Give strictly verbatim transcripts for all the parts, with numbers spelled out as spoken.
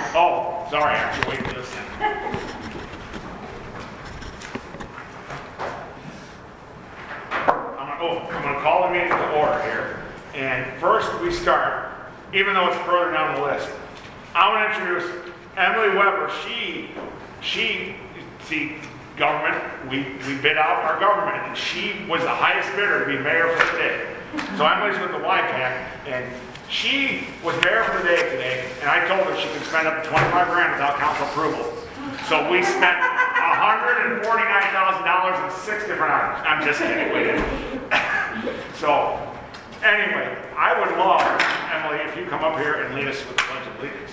Oh, sorry, I have to wait for this thing. I'm gonna, oh, I'm going to call the meeting to order here. And first we start, even though it's further down the list, I want to introduce Emily Weber. She, she, see, government, we, we bid out our government, and she was the highest bidder to be mayor for today. So Emily's with the Y PAC, and she was mayor for the day today, and I told her she could spend up to twenty-five grand without council approval. So we spent one hundred forty-nine thousand dollars in six different items. I'm just kidding, we didn't. So, anyway, I would love, Emily, if you come up here and lead us with the Pledge of Allegiance.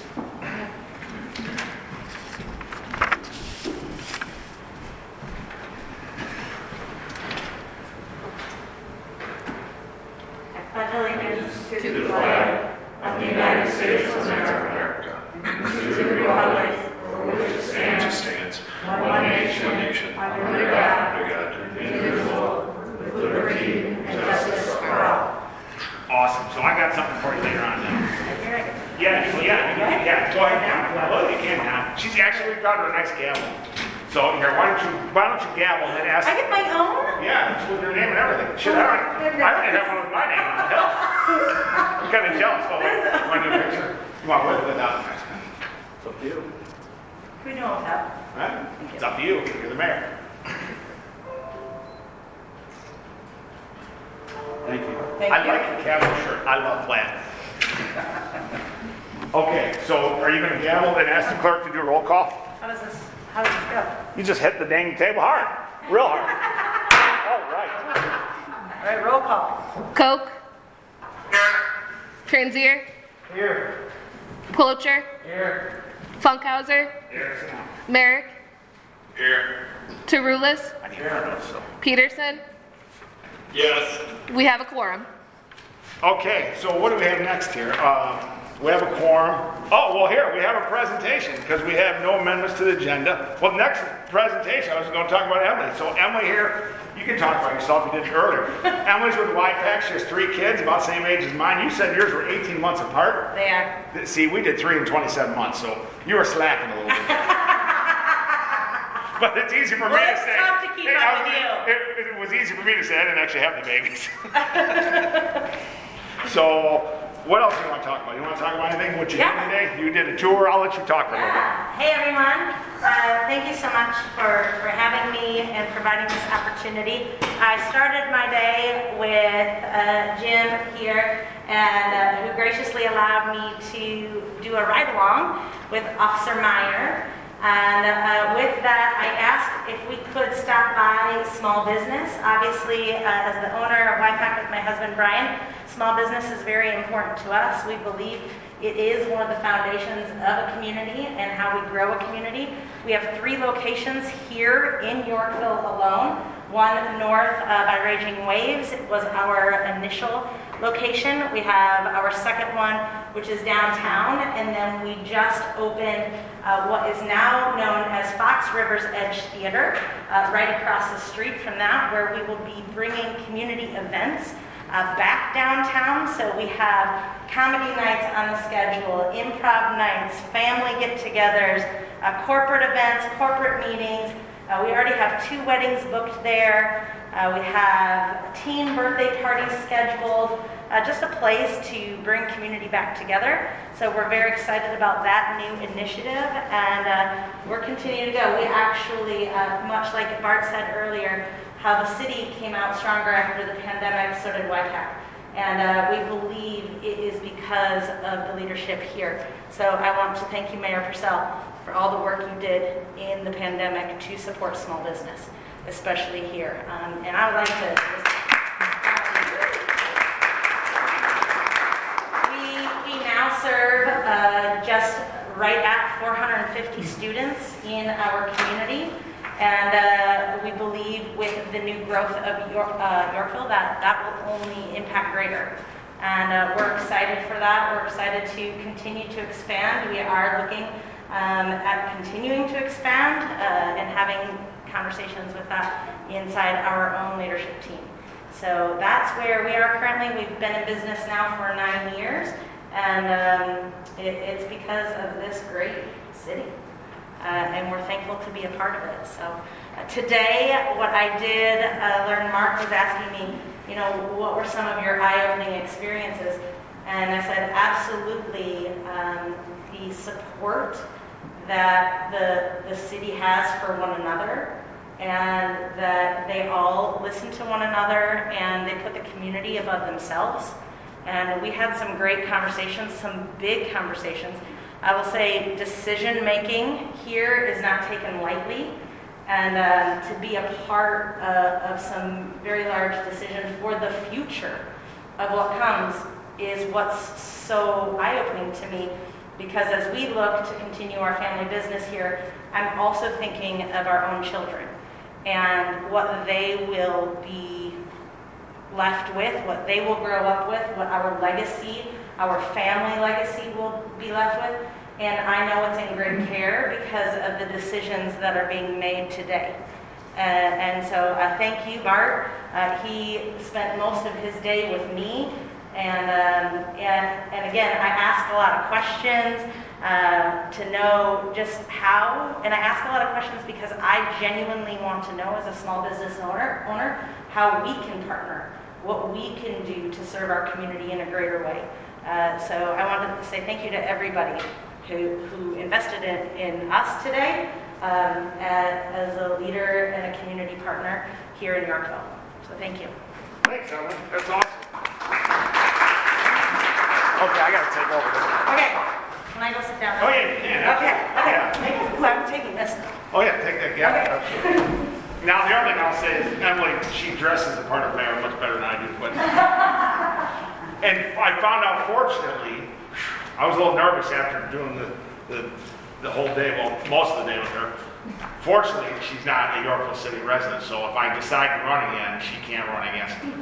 Pledge allegiance to the flag of the United States of America, and to the republic for which it stands, one nation, under God, indivisible, with liberty and justice for all. Awesome. So I got something for you later on now. Yeah, yeah, yeah, yeah. Go ahead now. Well, you can now. She's actually got her a nice gavel. So here, why don't you why don't you gavel and then ask? I get my own? Yeah, it's with your name and everything. Shit, I don't, I don't even have one with my name on it. Hell, I'm kind of jealous. Oh, wait, you want to do a picture? You want with it without? It's up to you. We know that. Right? It's up to you. You're the mayor. Thank you. Thank I you. like your casual shirt. I love plaid. Okay, so are you going to gavel and ask the clerk to do a roll call? How does this, how does this go? You just hit the dang table hard. Real hard. All right. All right, roll call. Koch. Transier. Here. Pulcher. Here. Funkhauser. Here. Merrick. Here. Tarulis. I need to so. Peterson. Yes. We have a quorum. Okay, so what do we have next here? Uh, we have a quorum. Oh, well, here, we have a presentation because we have no amendments to the agenda. Well, next presentation, I was going to talk about Emily. So Emily here, you can talk about yourself. You did it earlier. Emily's with Y PAC. She has three kids, about the same age as mine. You said yours were eighteen months apart. They are. See, we did three and twenty-seven months, so you were slacking a little bit. But it's easy for Well, me to it's say. tough to keep It- up I- with you. It, it was easy for me to say. I didn't actually have the babies. So, what else do you want to talk about? You want to talk about anything? What you Yeah. did today? You did a tour. I'll let you talk for a little bit. Yeah. Hey everyone. Uh, thank you so much for, for having me and providing this opportunity. I started my day with uh, Jim here, and uh, who graciously allowed me to do a ride along with Officer Meyer. And uh, with that, I asked if we could stop by small business. Obviously, uh, as the owner of Y PAC with my husband Brian, small business is very important to us. We believe it is one of the foundations of a community and how we grow a community. We have three locations here in Yorkville alone. One north uh, by Raging Waves was our initial location. We have our second one, which is downtown, and then we just opened uh, what is now known as Fox Rivers Edge Theater, uh, right across the street from that, where we will be bringing community events uh, back downtown. So we have comedy nights on the schedule, improv nights, family get-togethers, uh, corporate events, corporate meetings. Uh, we already have two weddings booked there. Uh, we have teen birthday parties scheduled. Uh, just a place to bring community back together. So we're very excited about that new initiative, and uh, we're continuing to go. We actually, uh, much like Bart said earlier, how the city came out stronger after the pandemic, so did Y PAC. And uh, we believe it is because of the leadership here. So I want to thank you, Mayor Purcell, for all the work you did in the pandemic to support small business, especially here. Um, and I would like to just, we, we now serve uh, just right at four hundred fifty students in our community. And uh, we believe with the new growth of York, uh, Yorkville that that will only impact greater. And uh, we're excited for that. We're excited to continue to expand. We are looking um, at continuing to expand uh, and having conversations with that inside our own leadership team. So that's where we are currently. We've been in business now for nine years. And um, it, it's because of this great city. Uh, and we're thankful to be a part of it. So uh, today, what I did uh, learn, Mark was asking me, you know, what were some of your eye-opening experiences? And I said, absolutely, um, the support that the, the city has for one another, and that they all listen to one another, and they put the community above themselves. And we had some great conversations, some big conversations. I will say decision-making here is not taken lightly, and uh, to be a part uh, of some very large decisions for the future of what comes is what's so eye-opening to me, because as we look to continue our family business here, I'm also thinking of our own children and what they will be left with, what they will grow up with, what our legacy, our family legacy will be left with. And I know it's in great care because of the decisions that are being made today. Uh, and so I thank you, Bart. Uh, he spent most of his day with me. And, um, and, and again, I ask a lot of questions uh, to know just how, and I ask a lot of questions because I genuinely want to know as a small business owner, owner how we can partner, what we can do to serve our community in a greater way. Uh, so I wanted to say thank you to everybody who, who invested in, in us today um, as, as a leader and a community partner here in Yorkville. So thank you. Thanks, Ellen. That's awesome. Okay, I gotta take over this. Okay, can I go sit down? Oh, yeah, you can. Okay, okay. Yeah. Ooh, I'm taking this though. Oh, yeah, take that, yeah. Okay. Now, the other thing I'll say is Emily, she dresses the part of mayor much better than I do, but. And I found out, fortunately, I was a little nervous after doing the, the, the whole day, well, most of the day with her. Fortunately, she's not a Yorkville City resident, so if I decide to run again, she can't run against me.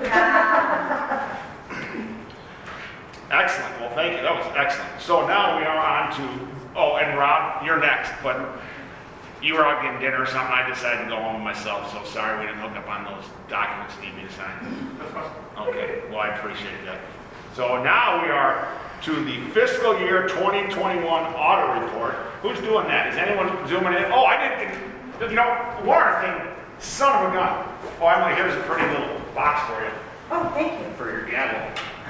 Excellent. Well, thank you. That was excellent. So now we are on to, oh, and Rob, you're next, but you were out getting dinner or something. I decided to go home myself, so sorry we didn't hook up on those documents you need me to sign. Okay, well, I appreciate that. So now we are to the fiscal year twenty twenty-one audit report. Who's doing that? Is anyone zooming in? Oh, I didn't, you know, Laura thing, son of a gun. Oh, Emily, here's a pretty little box for you. Oh, thank you. For your gavel.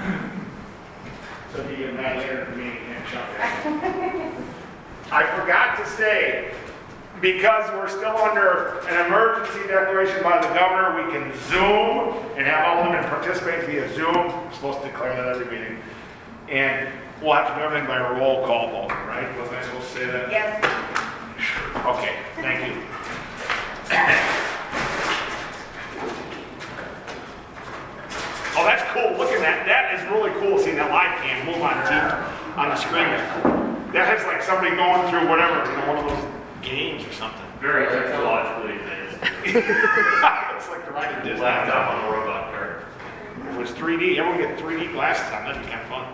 So if you get mad later at the meeting, you can't jump in. I forgot to say, because we're still under an emergency declaration by the governor, we can Zoom and have all of them participate via Zoom. We're supposed to declare that every meeting. And we'll have to do everything by a roll call vote, right? Wasn't I supposed to say that? Yes. Okay, thank you. Oh, that's cool. Look at that. That is really cool seeing that live cam move on T V, on the screen there. That has like somebody going through whatever, you know, one of those games or something. Very technologically advanced. It's like the ride at Disney. Laptop on a robot car. If it was three D, everyone get three D glasses on. That'd be kind of fun.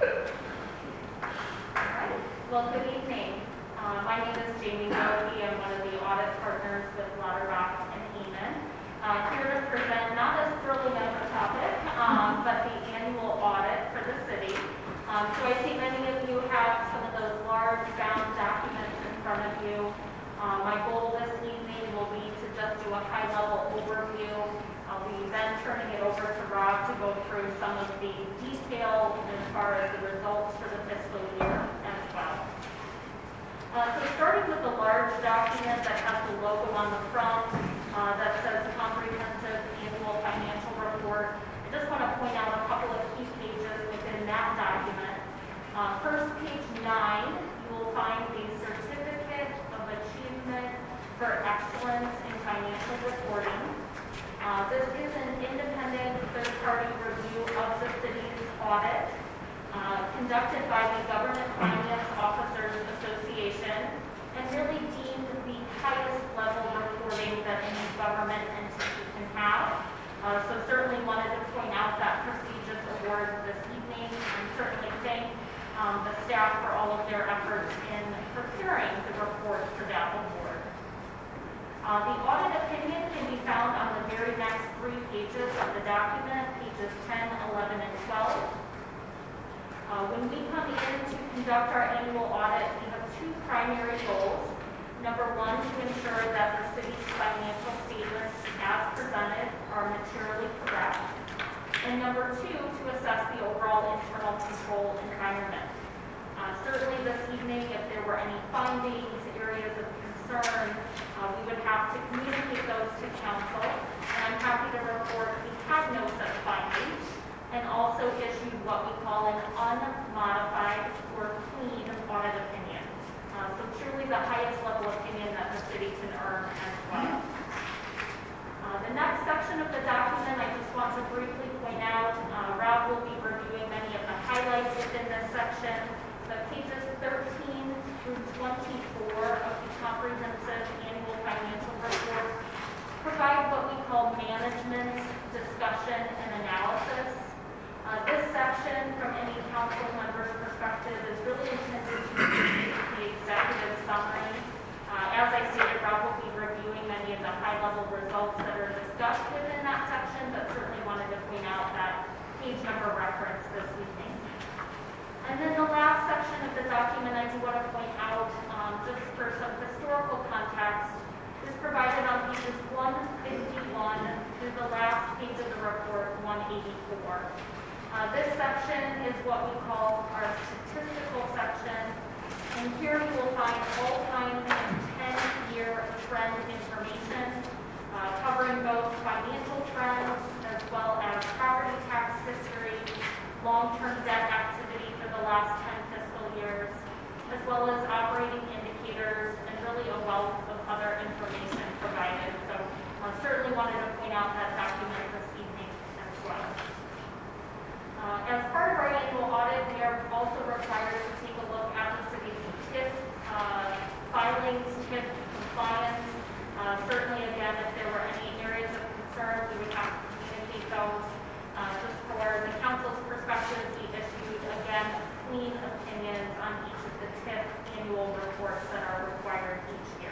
Well, good evening. Uh, my name is Jamie Murphy. I'm one of the audit partners with Lauterbach and Eamon. Uh, here to present not as thrilling of a topic, um, but the annual audit for the city. Um, so I see many of you have some of those large bound documents in front of you. Um, my goal this evening will be to just do a high-level overview. I'll be then turning it over to Rob to go through some of the detail as far as the results for the fiscal year as well. Uh, so starting with the large document that has the logo on the front uh, that says Comprehensive Annual Financial Report, I just want to point out a couple of key pages within that document. Uh, first, page nine, you will find the Certificate of Achievement for Excellence in Financial Reporting. Uh, this is an independent third-party review of the city's audit uh, conducted by the Government Finance Officers Association and really deemed the highest level reporting that any government entity can have. Uh, so certainly wanted to point out that prestigious award this evening and certainly thank um, the staff for all of their efforts primary goals. Number one, to ensure that the city's financial statements as presented are materially correct. And number two, to assess the overall internal control environment. Uh, certainly this evening, if there were any findings, areas of concern, uh, we would have to communicate those to council. And I'm happy to report we have no such findings, and also issued what we call an unmodified or clean audit opinion. Uh, so truly the highest level opinion that the city can earn as well. Uh, the next section of the document, I just want to briefly point out, uh, Rob will be reviewing many of the highlights within this section, but pages thirteen through twenty-four of the comprehensive annual financial report provide what we call management's discussion and analysis. Uh, this section, from any council member's perspective, is really intended to be the executive summary. Uh, as I stated, Rob will be reviewing many of the high-level results that are discussed within that section, but certainly wanted to point out that page number reference this evening. And then the last section of the document I do want to point out, um, just for some historical context, is provided on pages one fifty-one through the last page of the report, one eighty-four. Uh, this section is what we call our statistical section, and here you will find all kinds of ten-year trend information, uh, covering both financial trends as well as property tax history, long-term debt activity for the last ten fiscal years, as well as operating indicators, and really a wealth of other information provided. So I uh, certainly wanted to point out that document this evening as well. Uh, as part of our annual audit, we are also required to take a look at the city's T I F uh, filings, T I F compliance. Uh, certainly, again, if there were any areas of concern, we would have to communicate those. Uh, just for the council's perspective, we issued, again, clean opinions on each of the T I F annual reports that are required each year.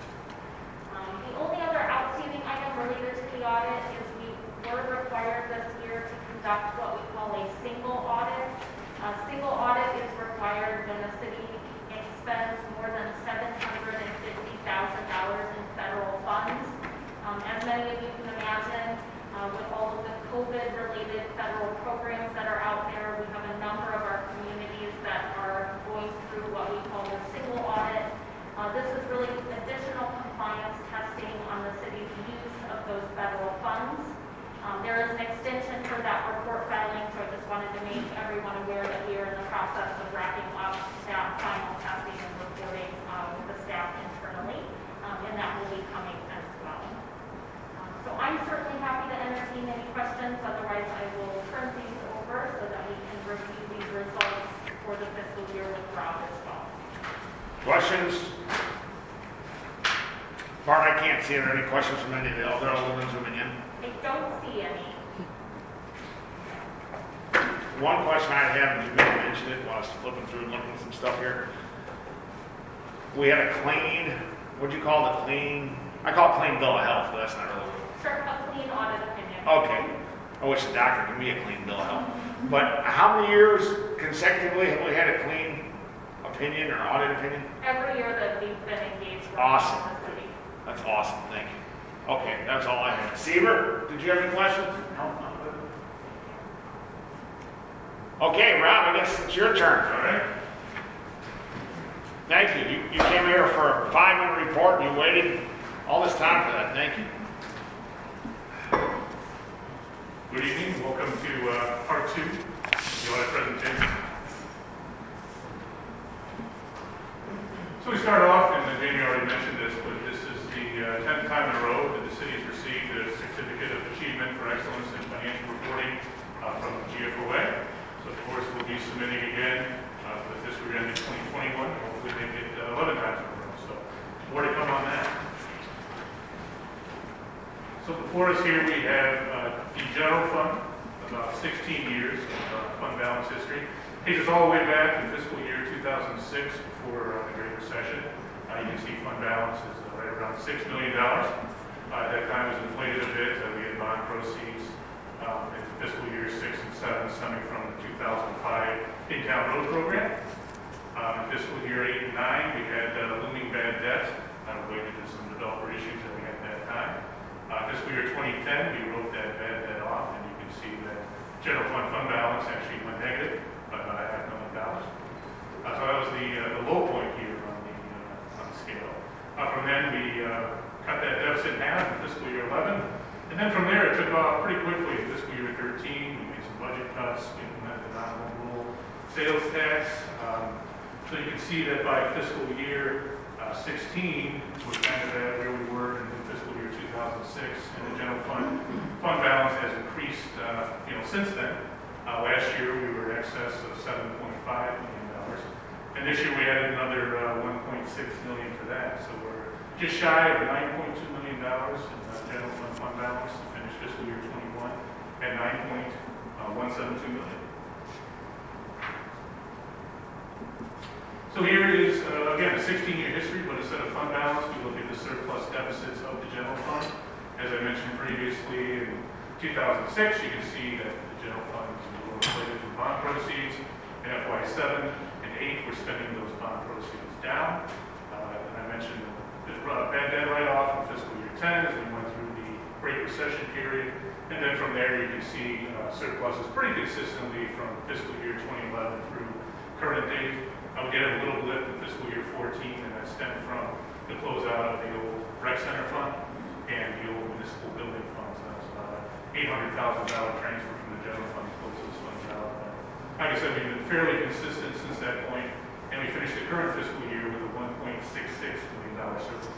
Um, the only other outstanding item related to the audit is we were required this year to conduct what we call a single audit. A single audit is required when the city expends more than seven hundred fifty thousand dollars in federal funds. Um, as many of you can imagine, uh, with all of the COVID-related federal programs that are out there, we have a number of our communities that are going through what we call the single audit. Uh, this is really additional compliance testing on the city's use of those federal funds. Um, there is an extension for that report filing, so I just wanted to make everyone aware that we are in the process of wrapping up staff final testing and reporting uh, with the staff internally, um, and that will be coming as well. Um, so I'm certainly happy to entertain any questions. Otherwise, I will turn things over so that we can review these results for the fiscal year with Rob as well. Questions? Bart, I can't see. Are there any questions from any of the other aldermen zooming in? I don't see any. One question I have, and you may have mentioned it while I was flipping through and looking at some stuff here. We had a clean, what'd you call the clean? I call it clean bill of health, but that's not really. Sure, a clean audit opinion. Okay. I wish the doctor could be a clean bill of health. But how many years consecutively have we had a clean opinion or audit opinion? Every year that we've been engaged with Awesome. the city. That's awesome. Thank you. Okay, that's all I have. Seaver, did you have any questions? No. Okay, Rob, I guess it's your turn. All right. Thank you. You, you came here for a five-minute report and you waited all this time for that. Thank you. Good evening. Welcome to uh, part two of the audit presentation. So we start off, and Jamie already mentioned this, but this is the uh, tenth time in a row that the city's received a certificate of achievement for excellence in financial reporting uh, from the G F O A. So of course we'll be submitting again uh, for the fiscal year ending twenty twenty-one. Hopefully make it uh, eleven times in a row. So more to come on that. So before us here we have uh, the general fund, about sixteen years of uh, fund balance history. Takes us all the way back to fiscal year two thousand six, before uh, the Great Recession. Uh, you can see fund balance is uh, right around six million dollars. Uh, at that time it was inflated a bit. Uh, we had bond proceeds um, in fiscal year six and seven stemming from the two thousand five in-town road program. Um, in fiscal year eight and nine, we had uh, looming bad debt uh, related to some developer issues that we had at that time. Uh, fiscal year twenty ten, we wrote that bad debt off, and you can see that general fund fund balance actually went negative by about a half million dollars. Uh, so that was the, uh, the low point here on the, uh, on the scale. Uh, from then, we uh, cut that deficit in half in fiscal year eleven. And then from there, it took off pretty quickly. In fiscal year thirteen, we made some budget cuts, we implemented the non-home rule sales tax. Um, so you can see that by fiscal year uh, sixteen, we're kind of at where we were in fiscal year two thousand six. And the general fund fund balance has increased, uh, you know, since then. Uh, last year, we were in excess of seven point five million dollars. And this year, we added another uh, one point six million dollars for that. So we're just shy of nine point two million dollars in uh, general fund fund balance to finish fiscal year twenty-one at nine point one seven two million dollars. So here is, uh, again, a sixteen-year history, but instead of fund balance, we look at the surplus deficits of the general fund. As I mentioned previously, in two thousand six, you can see that the general fund is a little inflated from bond proceeds. In F Y seven and eight, we're spending those bond proceeds down. Uh, and I mentioned the bad debt write-off in fiscal year ten as we went through the Great Recession period. And then from there, you can see uh, surpluses pretty consistently from fiscal year twenty eleven through current date. Uh, we get a little blip in fiscal year fourteen, and that stemmed from the closeout of the old rec center fund and the old municipal building funds. That was about an eight hundred thousand dollars transfer from the general fund to close those funds out. But like I said, we've been fairly consistent since that point, and we finished the current fiscal year with a one point six six million dollars surplus.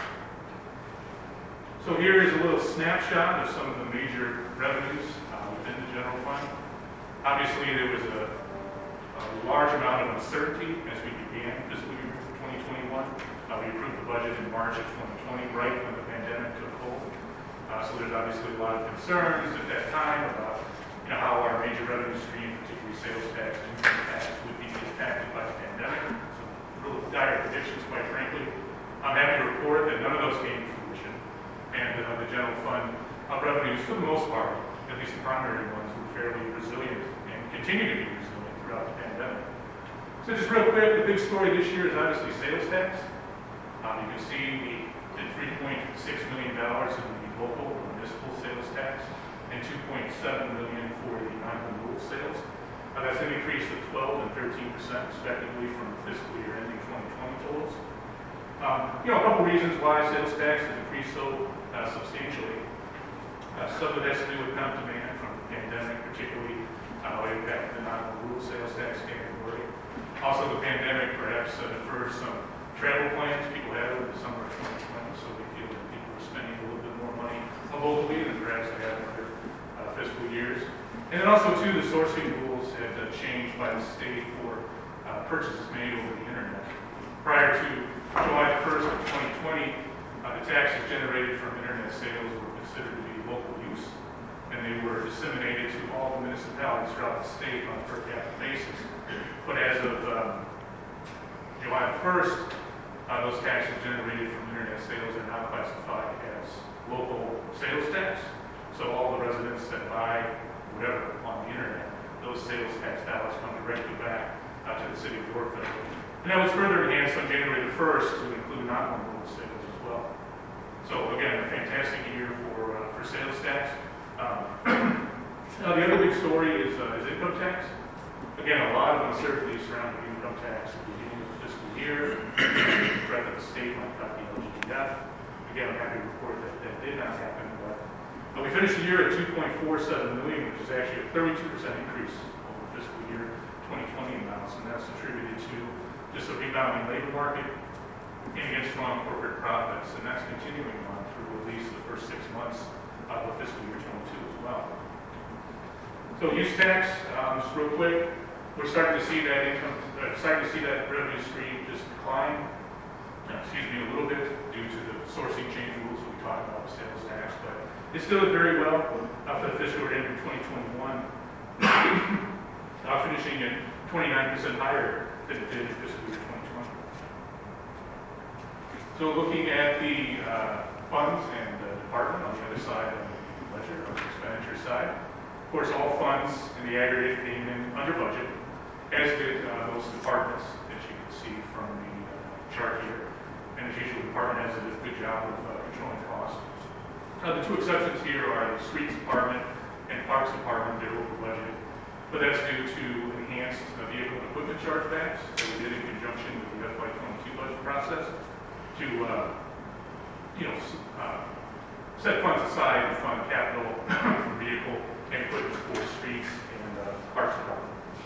So here is a little snapshot of some of the major revenues uh, within the general fund. Obviously, there was a, a large amount of uncertainty as we began fiscal year twenty twenty-one. Uh, we approved the budget in March of twenty twenty, right when the pandemic took hold. Uh, so there's obviously a lot of concerns at that time about you know, how our major revenue stream, particularly sales tax and income tax, would be impacted by the pandemic. So real dire predictions, quite frankly. I'm happy to report that none of those came to fruition. And uh, the general fund uh, revenues, for the most part, at least the primary ones, were fairly resilient and continue to be resilient throughout the pandemic. So just real quick, the big story this year is obviously sales tax. Um, you can see we did three point six million dollars in the local or municipal sales tax and two point seven million dollars for the non-home rule sales. Uh, that's an increase of twelve and thirteen percent respectively from the fiscal year ending twenty twenty totals. Um, you know, a couple reasons why sales tax has increased so uh, substantially. Uh, some of it has to do with pent demand from the pandemic, particularly uh, what impacted the non-home rule sales tax category. Also, the pandemic perhaps uh, deferred some travel plans people had over the summer of twenty twenty, so we feel that people were spending a little bit more money locally than perhaps they had in other uh, fiscal years. And then also, too, the sourcing rules had uh, changed by the state for uh, purchases made over the internet. Prior to July first of twenty twenty, uh, the taxes generated from internet sales were considered to be local use, and they were disseminated to all the municipalities throughout the state on a per capita basis. But as of um, July first, uh, those taxes generated from internet sales are now classified as local sales tax. So all the residents that buy whatever on the internet, those sales tax dollars come directly back uh, to the city of Yorkville. And that was further enhanced on January the first to include non-home rule sales as well. So again, a fantastic year for uh, for sales tax. Um, now the other big story is, uh, is income tax. Again, a lot of uncertainty surrounding income tax at the beginning of the fiscal year. The threat that the state might cut the L G D F. Again, I'm happy to report that that did not happen. But uh, we finished the year at two point four seven million dollars, which is actually a thirty-two percent increase over fiscal year twenty twenty amounts, and that's attributed to just a rebounding labor market and against strong corporate profits, and that's continuing on through at least the first six months of fiscal year twenty-two as well. So use tax, um, just real quick, we're starting to see that income, uh, starting to see that revenue stream just decline, uh, excuse me, a little bit due to the sourcing change rules that we talked about with sales tax, but it still did very well uh, for the fiscal year ending twenty twenty-one, uh, finishing at twenty-nine percent higher than it did in fiscal year twenty twenty. So looking at the uh, funds and the department on the other side of the ledger, on the expenditure side, of course, all funds in the aggregate came in under budget, as did uh, those departments this as you can see from the uh, chart here. And as usual, the department has a good job of uh, controlling costs. Uh, the two exceptions here are the streets department and parks department. They're over budget, but that's due to enhanced uh, vehicle and equipment chargebacks that we did in conjunction with the F Y twenty-two budget process to, uh, you know, s- uh, set funds aside to fund capital for vehicle and equipment for streets and uh, parks department.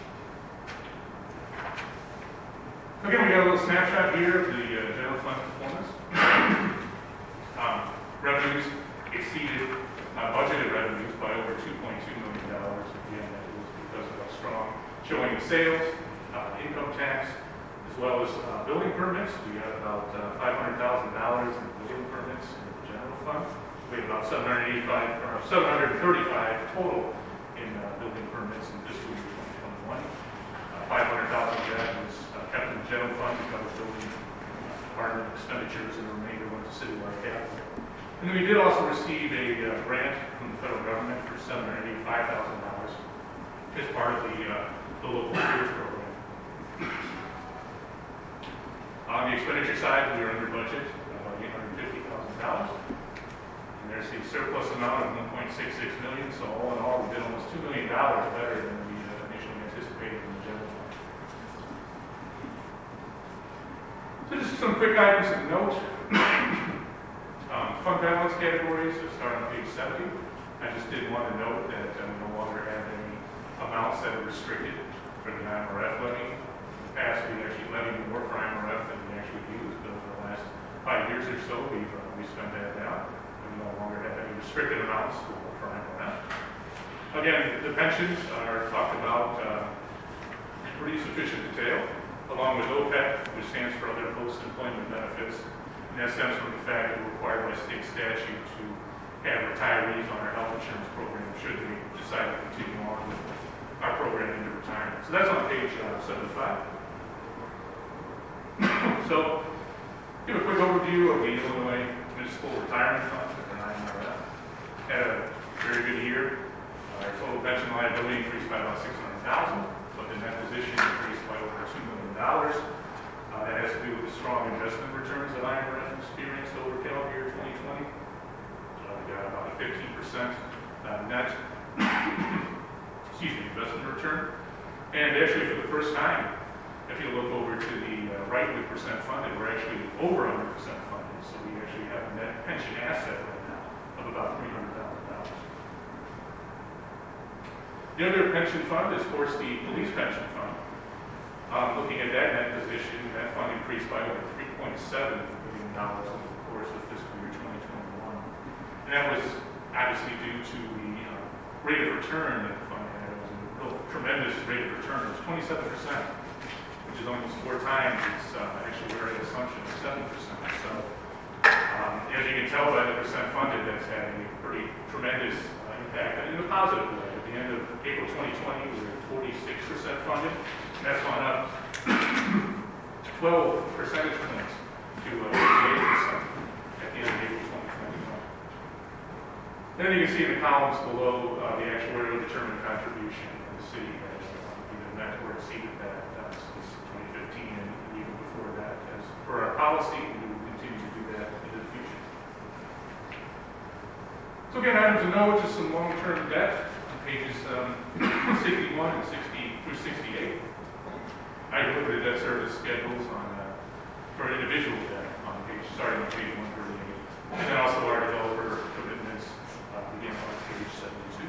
Again, we got a little snapshot here of the uh, general fund performance. um, revenues exceeded uh, budgeted revenues by over two point two million dollars. Again, that was because of a strong showing of sales, uh, income tax, as well as uh, building permits. We had about uh, five hundred thousand dollars in building permits in the general fund. We had about seven hundred eighty-five, or seven hundred thirty-five total in uh, building permits in fiscal year twenty twenty-one. Uh, five hundred thousand of that was uh, kept in the general fund to cover building uh, department expenditures, and the remainder went to citywide capital. And then we did also receive a uh, grant from the federal government for seven hundred eighty-five thousand dollars as part of the, uh, the local schools program. On the expenditure side, we are under budget, about eight hundred fifty thousand dollars. And there's the surplus amount of one point six six million dollars, so all in all, we did almost two million dollars better than we uh, initially anticipated in the general fund. So just some quick items of note. um, fund balance categories, so starting on page seventy. I just did want to note that uh, we no longer have any amounts that are restricted for the I M R F levy. In the past, we actually levied more for I M R F than we actually used, but over the last five years or so, we've uh, we spent that down. We no longer have any restricted amounts for, for I M R F. Again, the pensions are talked about uh, in pretty sufficient detail, along with O P E B, which stands for Other Post-Employment Benefits. And that stems from the fact that we're required by state statute to have retirees on our health insurance program should they decide to continue on with our program into retirement. So that's on page uh, seventy-five. So, give a quick overview of the Illinois Municipal Retirement Fund, or I M R F. Had a very good year. Our total pension liability increased by about six hundred thousand dollars, but the net position increased by over two million dollars. Uh, that has to do with the strong investment returns that I M R F experienced over calendar year twenty twenty. Uh, we got about a fifteen percent uh, net excuse me, investment return. And actually, for the first time, if you look over to the uh, right with percent funded, we're actually over one hundred percent funded. So we actually have a net pension asset right now of about three hundred thousand dollars. The other pension fund is, of course, the police pension fund. Um, looking at that net position, that fund increased by over three point seven million dollars over the course of fiscal year twenty twenty-one. And that was obviously due to the uh, rate of return that the fund had. It was a real tremendous rate of return. It was twenty-seven percent, which is almost four times its uh, actuarial assumption of seven percent. So, um, as you can tell by the percent funded, that's had a pretty tremendous uh, impact, and in a positive way. At the end of April twenty twenty, we were at forty-six percent funded. That's gone up twelve percentage points to uh, fifty-eight percent at the end of April twenty twenty-one. Then you can see in the columns below uh, the actuarial determined contribution of the city has uh, either met or exceeded that uh, since twenty fifteen and even before that. As for our policy, we will continue to do that into the future. So again, items of note, just some long-term debt on pages um, sixty-one and sixty through sixty-eight. I looked at debt service schedules on uh, for individual debt on page starting on page one thirty-eight, and then also our developer commitments uh, beginning on page seventy-two.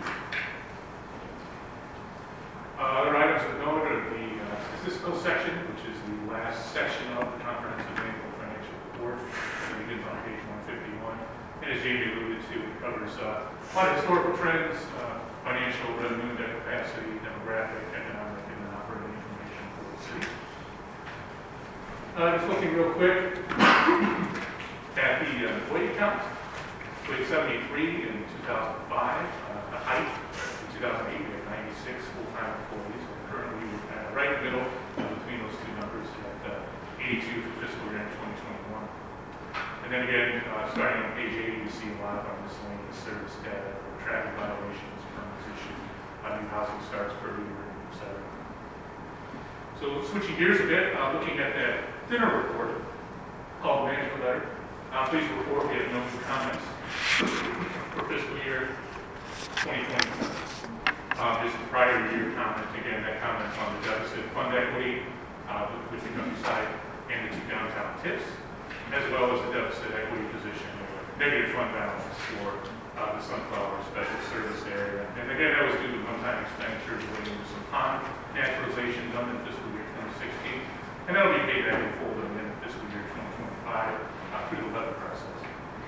Uh, other items of note are the uh, statistical section, which is the last section of the comprehensive annual financial report, and begins on page one fifty-one. And as Jamie alluded to, it covers uh, a lot of historical trends, uh, financial revenue, debt capacity, demographic, economic, and then operating information for the city. Uh, just looking real quick at the uh, employee count. We had seventy-three in two thousand five. Uh, the height in two thousand eight, we had ninety-six full-time employees. And currently, we're kind of right in the middle uh, between those two numbers at uh, eighty-two for fiscal year twenty twenty-one. And then again, uh, starting on page eighty, you see a lot of our miscellaneous service data for traffic violations, permits issued, uh, new housing starts per year, et cetera. So switching gears a bit, uh, looking at that dinner report called management letter. I'm pleased to report we have no new comments for fiscal year twenty twenty. Um, just the prior year comment, again, that comments on the deficit fund equity, uh, with the countryside and the two downtown tips, as well as the deficit equity position, or negative fund balance for uh, the Sunflower Special Service area. And again, that was due to one-time expenditures relating to some pond naturalization done in fiscal year twenty sixteen, and that'll be paid back in full in fiscal year twenty twenty-five uh, through the levy process.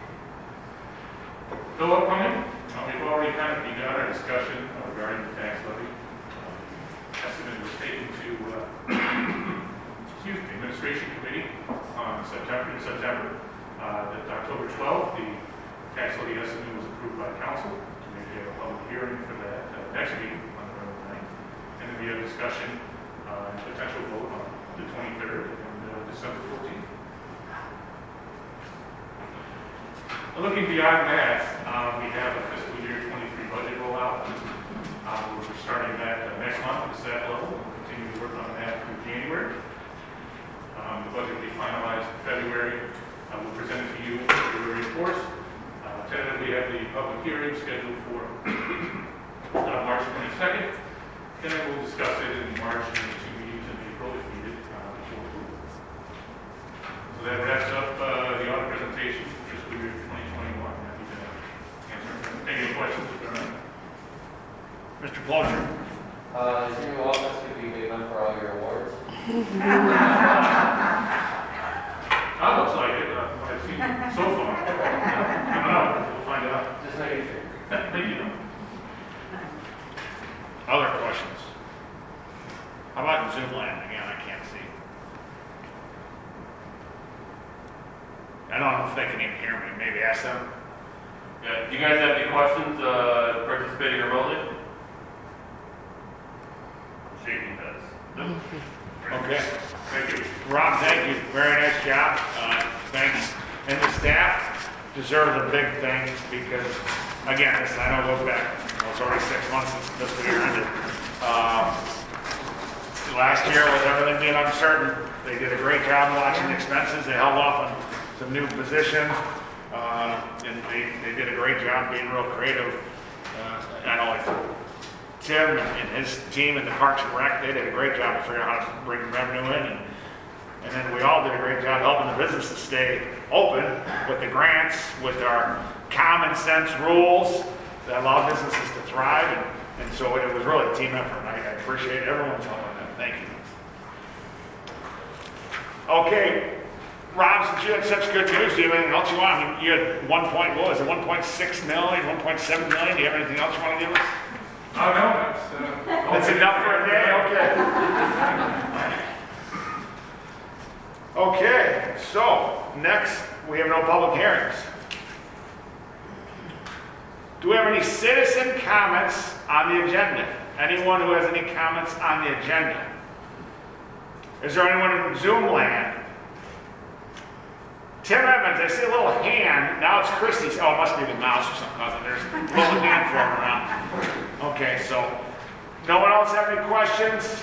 Bill upcoming, uh, we've already kind of begun our discussion uh, regarding the tax levy. Uh, estimate was taken to uh, excuse me, administration committee on September in September. Uh, that October twelfth, the tax levy estimate was approved by council. We have a public hearing for that uh, next meeting on November ninth, and then we have discussion uh, and potential vote on the twenty-third and uh, December fourteenth. Looking beyond that, uh, we have a fiscal year twenty-three budget rollout. Uh, we're starting that uh, next month at the staff level. We'll continue to work on that through January. Um, the budget will be finalized in February. Uh, we'll present it to you in February, of course. Uh, tentatively have the public hearing scheduled for uh, March twenty-second. And then we'll discuss it in March and the two meetings in April if needed uh, before approval. So that wraps up uh, the audit presentation for fiscal year twenty twenty-one. Happy to answer any questions if there are. Mister Clocher. Uh, is your new office going to be big enough for all your awards? That looks like it, uh, what I've seen so far. I don't know, we'll find out. Just making sure. Thank you. Other questions? How about in Zoomland? Again, I can't see. I don't know if they can even hear me. Maybe ask them. Yeah, do you guys have any questions, uh, participating remotely? Shaking heads. Nope. Okay. Thank you. Rob, thank you. Very nice job. Uh, thanks. And the staff deserves a big thanks because, again, this I know goes back, well, it's already six months since the fiscal year ended. Um, last year, with everything being uncertain, they did a great job watching expenses. They held off on some new positions. Uh, and they, they did a great job being real creative. Uh, I know, like, Tim and his team in the Parks and Rec, they did a great job to figure out how to bring revenue in. And, and then we all did a great job helping the businesses stay open with the grants, with our common sense rules that allow businesses to thrive. And, and so it was really a team effort. I, I appreciate everyone's help on that. Thank you. Okay. Rob, since you had such good news, do you have anything else you want? I mean, you had one point, what was it, one point six million, one point seven million? Do you have anything else you want to give us? Oh, no, that's, uh, That's enough for a day? Okay. Okay, so next, we have no public hearings. Do we have any citizen comments on the agenda? Anyone who has any comments on the agenda? Is there anyone in Zoom land? Tim Evans, I see a little hand. Now it's Christie's. Oh, it must be the mouse or something. There's a little hand floating around. Okay, so no one else have any questions?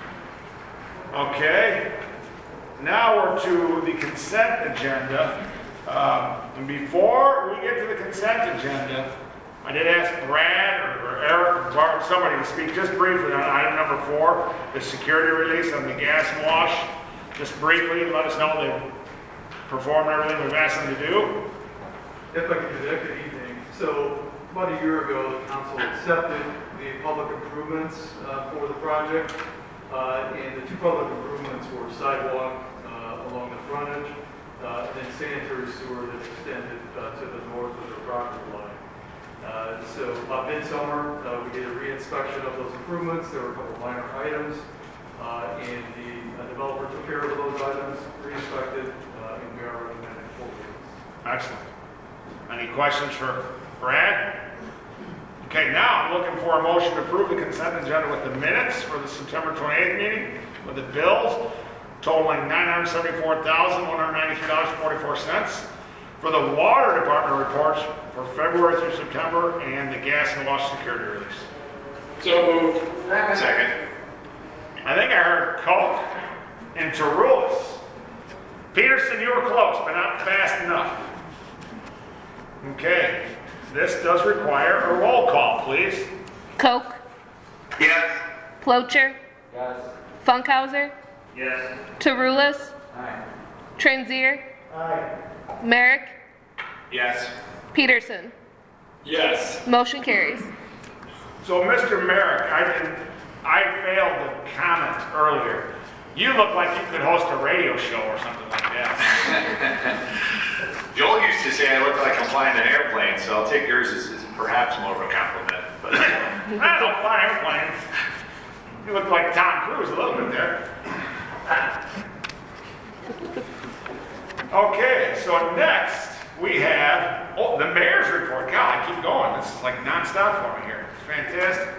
Okay. Now we're to the consent agenda. Um, and before we get to the consent agenda, I did ask Brad or, or Eric or Bart, somebody to speak just briefly on item number four, the security release on the gas wash. Just briefly, let us know they performed everything we've asked them to do. If I could do that, good evening. So about a year ago, the council accepted the public improvements uh, for the project. Uh, and the two public improvements were sidewalk uh, along the frontage, uh, and then sanitary sewer that extended uh, to the north of the property line. Uh, so about midsummer, uh, we did a re-inspection of those improvements. There were a couple of minor items, uh, and the uh, developer took care of those items, re-inspected, uh, and we are recommending full release. Excellent. Any questions for Brad? Okay, now I'm looking for a motion to approve the consent agenda with the minutes for the September twenty-eighth meeting, with the bills totaling nine hundred seventy-four thousand one hundred ninety-three dollars and forty-four cents, for the water department reports for February through September, and the gas and wash security release. So moved. Second. I think I heard Coke and Tarulas. Peterson, you were close, but not fast enough. Okay, this does require a roll call, please. Koch, Yes. Plocher, Yes. Funkhauser, Yes. Tarulas, Aye. Transier, Merrick, Yes. Peterson. Yes. Motion carries. So, Mister Merrick, I didn't, I failed to comment earlier. You look like you could host a radio show or something like that. Joel used to say I look like I'm flying an airplane, so I'll take yours as, as perhaps more of a compliment. But I don't fly airplanes. You look like Tom Cruise a little bit there. Okay, so next we have, oh, the mayor's report. God, I keep going. This is like nonstop for me here. It's fantastic.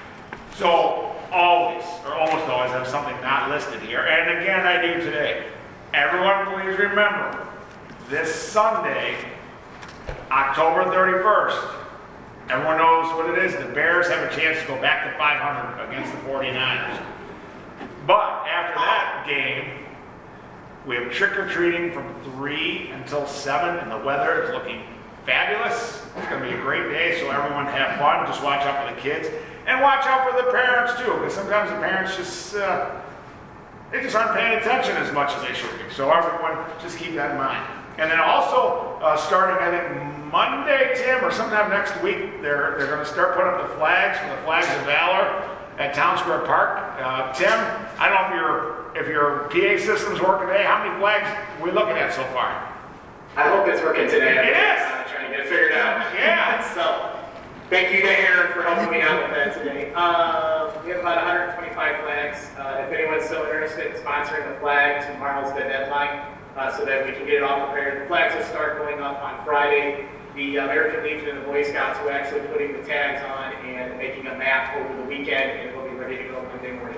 So, always, or almost always, have something not listed here. And again, I do today. Everyone, please remember, this Sunday, October thirty-first, everyone knows what it is. The Bears have a chance to go back to five hundred against the forty-niners. But after that game, we have trick-or-treating from three until seven, and the weather is looking fabulous. It's going to be a great day, so everyone have fun. Just watch out for the kids. And watch out for the parents, too, because sometimes the parents just, uh, they just aren't paying attention as much as they should be. So everyone, just keep that in mind. And then also, uh, starting, I think, Monday, Tim, or sometime next week, they're, they're going to start putting up the flags for the Flags of Valor at Town Square Park. Uh, Tim, I don't know if your if your P A system's working today. How many flags are we looking at so far? I hope it's working today. It is. I'm trying to get it figured out. Yeah. So, thank you to Aaron for helping me out with that today. Um, we have about one hundred twenty-five flags. Uh, if anyone's still interested in sponsoring the flag, tomorrow's the deadline, uh, so that we can get it all prepared. The flags will start going up on Friday. The American Legion and the Boy Scouts are actually putting the tags on and making a map over the weekend, and it will be ready to go Monday morning.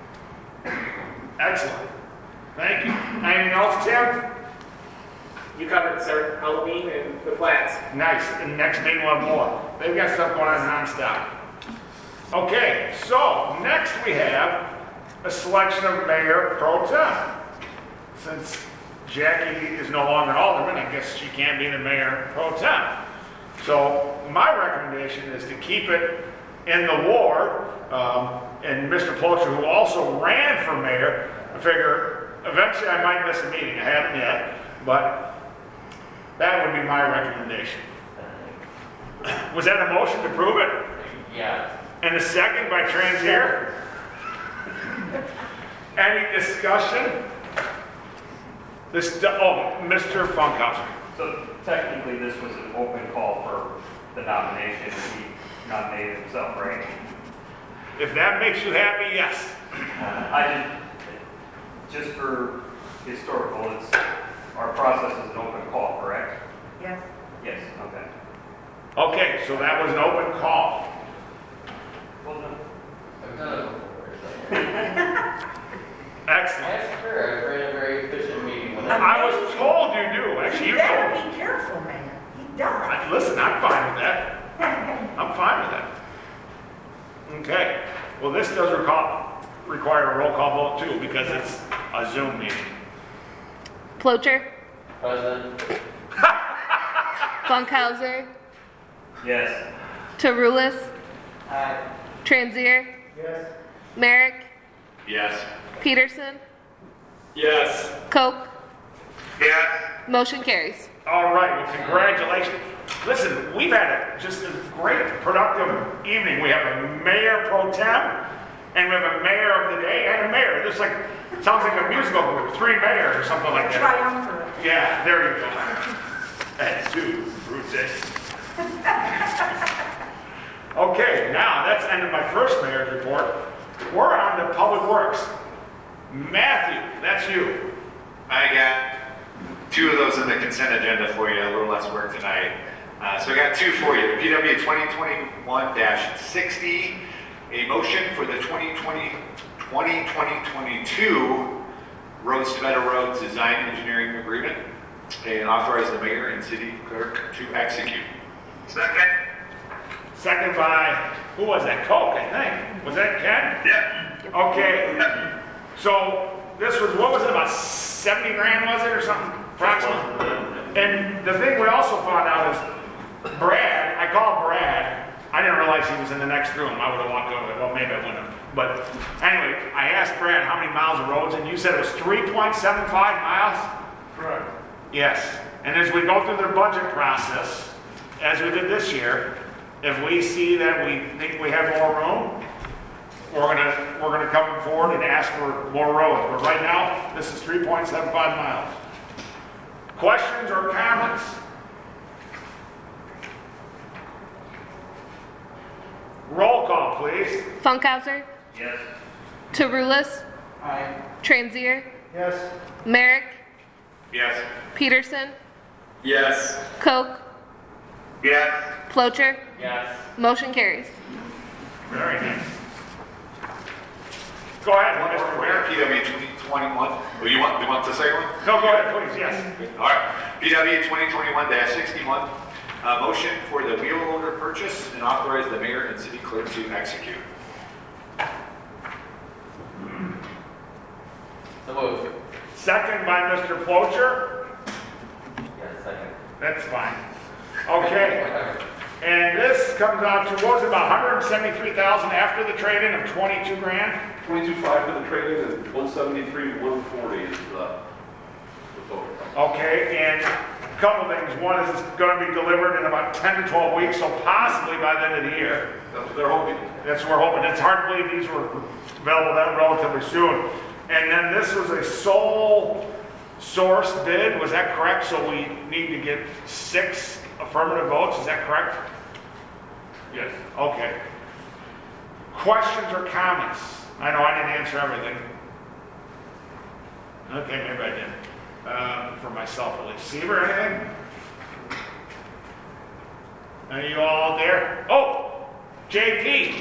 Excellent. Thank you. Anything else, Tim? You covered, sir. Halloween and the flags. Nice. And next meeting we'll have more. They've got stuff going on nonstop. Okay, so next we have a selection of Mayor Pro Tem. Since Jackie is no longer alderman, I guess she can't be the Mayor Pro Tem. So my recommendation is to keep it in the ward. Um, and Mister Plocher, who also ran for mayor, I figure eventually I might miss a meeting. I haven't yet, but that would be my recommendation. Was that a motion to prove it? Yeah. And a second by Transier? Any discussion? This, oh, Mister Funkhauser. So technically, this was an open call for the nomination. He nominated himself, right? If that makes you happy, yes. I did, just for historical, it's, our process is an open call, correct? Yes. Yes, okay. Okay, so that was an open call. Well done. I've done it before, so. Excellent. That's true. I've ran a very efficient meeting with I was told you do. Actually, You you told better me. be careful, man. He does. I- Listen, I'm fine with that. I'm fine with that. Okay. Well, this does recall, require a roll call vote too, because it's a Zoom meeting. Plocher, President. Funkhauser, Yes. Tarulas, Aye. Transier, Yes. Merrick, Yes. Peterson, Yes. Koch. Yes. Motion carries. All right. Well, congratulations. Listen, we've had a, just a great productive evening. We have a mayor pro tem, and we have a mayor of the day, and a mayor. This like sounds like a musical group, three mayors or something like that. Triumvirate. Yeah, there you go. That's two, Route six. Okay, now that's the end of my first mayor's report. We're on to Public Works. Matthew, that's you. I got two of those in the consent agenda for you, a little less work tonight. Uh, so I got two for you. P W twenty twenty-one dash sixty, a motion for the twenty twenty, twenty twenty-two Roads to Better Roads Design Engineering Agreement, and authorize the mayor and city clerk to execute. Second. Second by, who was that? Coke, I think. Was that Ken? Yep. you. Okay, so this was, what was it, about seventy grand was it or something approximately? And the thing we also found out is Brad, I called Brad, I didn't realize he was in the next room. I would have walked over, well, maybe I wouldn't have. But anyway, I asked Brad how many miles of roads, and you said it was three point seven five miles? Correct. Yes, and as we go through their budget process, as we did this year, if we see that we think we have more room, we're gonna, we're gonna come forward and ask for more roads. But right now, this is three point seven five miles. Questions or comments? Roll call, please. Funkhauser, Yes. Tarulis, Aye. Transier, Yes. Merrick, Yes. Peterson, Yes. Koch, Yes. Plocher. Yes. Motion carries. Very nice. Go ahead, Mister Where, Mayor. P W twenty twenty-one, oh, you want, you want the second one? No, go ahead, please, yes. All right, P W twenty twenty-one sixty-one, uh, motion for the wheel loader purchase and authorize the mayor and city clerk to execute. So moved. Second by Mister Plocher. Yes, second. That's fine. Okay, Whatever. and this comes out to, what was it, about one hundred seventy-three thousand after the trade-in of twenty-two grand? Twenty-two five for the trade-in and one seventy-three, one forty is the, the total. Okay, and a couple things. One is it's gonna be delivered in about ten to twelve weeks, so possibly by the end of the year. That's what they're hoping. That's what we're hoping. It's hard to believe these were available that relatively soon. And then this was a sole source bid, was that correct? So we need to get six affirmative votes, is that correct? Yes. Okay. Questions or comments? I know I didn't answer everything. Okay, maybe I did. Um, for myself at least. Seaver, anything? Are you all there? Oh, J P.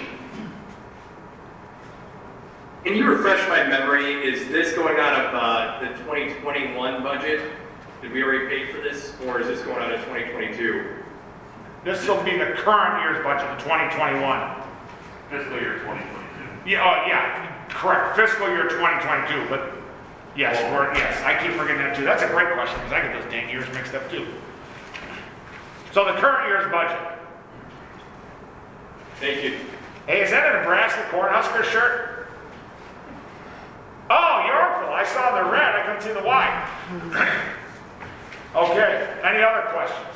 Can you refresh my memory? Is this going out of uh, the twenty twenty-one budget? Did we already pay for this, or is this going out of twenty twenty-two? This will be the current year's budget, the twenty twenty-one. Fiscal year twenty twenty-two. Yeah, oh, yeah, correct. Fiscal year twenty twenty-two, but yes, we're, yes, I keep forgetting that too. That's a great question because I get those dang years mixed up too. So the current year's budget. Thank you. Hey, is that a Nebraska Cornhusker shirt? Oh, Yorkville. I saw the red. I couldn't see the white. Okay. Any other questions?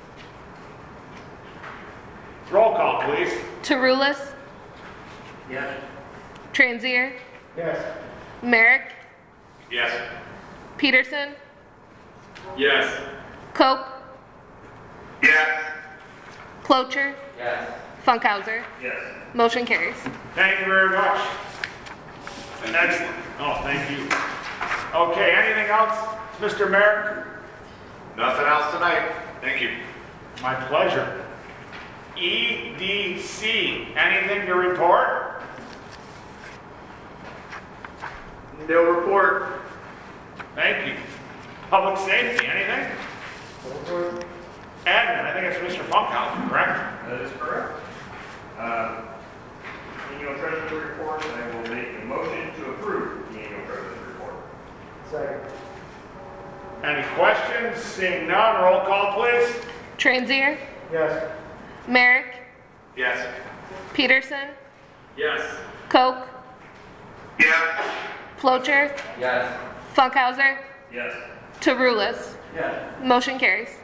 Roll call, please. Tarulis, Yes. Transier, Yes. Merrick, Yes. Peterson, Yes. Koch, Yes. Plocher, Yes. Funkhauser. Yes. Motion carries. Thank you very much. Excellent. Oh, thank you. Okay, anything else, Mister Merrick? Nothing else tonight. Thank you. My pleasure. E D C, anything to report? No report. Thank you. Public safety, anything? Admin, I think it's Mister Funkhauser, correct? That is correct. Uh, Annual treasurer's report, I will make a motion to approve the annual treasurer's report. Second. Any questions? Seeing none, roll call, please. Transier, Yes. Merrick, Yes. Peterson, Yes. Koch, Yes. Plocher, Yes. Funkhauser, Yes. Tarulis. Yes. Motion carries.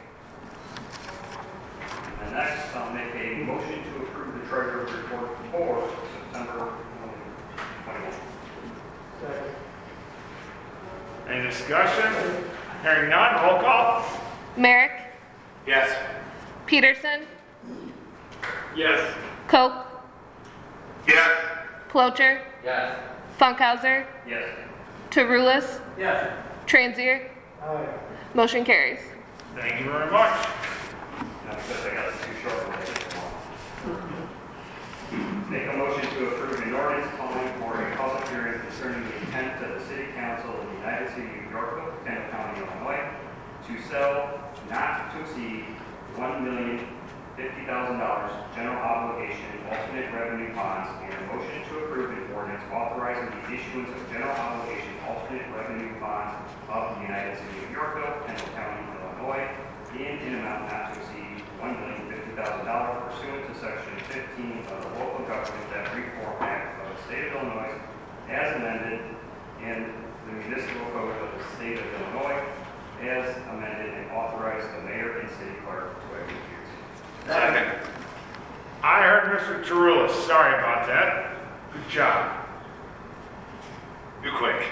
And next, I'll make a motion to approve the treasurer's report for September twenty twenty-one. Second. Any discussion? Hearing none, roll call. Merrick, Yes. Peterson, Yes. Koch, Yes. Plocher, Yes. Funkhauser, Yes. Tarulis, Yes. Transier. Aye. Motion carries. Thank you very much. Now, because I got it too short, I did it wrong. Make a motion to approve an ordinance calling for a public hearing concerning the intent of the City Council of the United City of Yorkville, Kent County, Illinois, to sell not to exceed one million fifty thousand dollars general obligation alternate revenue bonds, and a motion to approve an ordinance authorizing the issuance of general obligation alternate revenue bonds of the United City of Yorkville, Kendall County, Illinois, in an amount not to exceed one million fifty thousand dollars pursuant to section fifteen of the Local Government Debt Reform Act of the State of Illinois, as amended in the municipal code of the State of Illinois, as amended, and authorize the mayor and city clerk to execute. Second. I heard Mister Tarulis. Sorry about that. Good job. Too quick.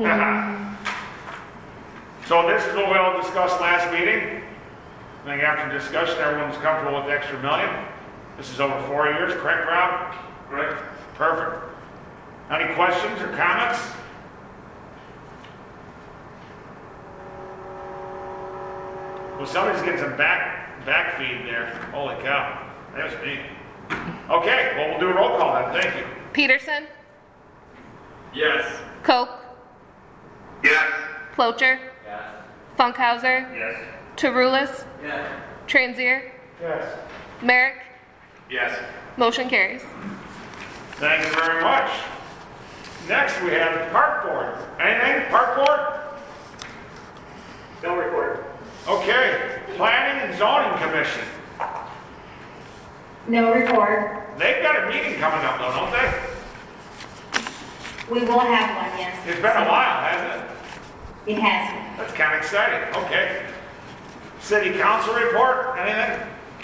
So this is what we all discussed last meeting. I think after discussion, everyone's comfortable with the extra million. This is over four years, correct, Rob? Correct. Perfect. Any questions or comments? Well, somebody's getting some back back feed there. Holy cow. That was me. Okay, well, we'll do a roll call then. Thank you. Peterson, Yes. Koch, Yes. Plocher, Yes. Funkhauser, Yes. Tarulis, Yes. Transier, Yes. Merrick. Yes. Motion carries. Thank you very much. Next, we have the Park Board. Anything, Park Board? No report. Okay, Planning and Zoning Commission. No report. They've got a meeting coming up though, don't they? We will have one, yes. It's been a while, hasn't it? It has. That's kind of exciting. Okay. City Council report, anything?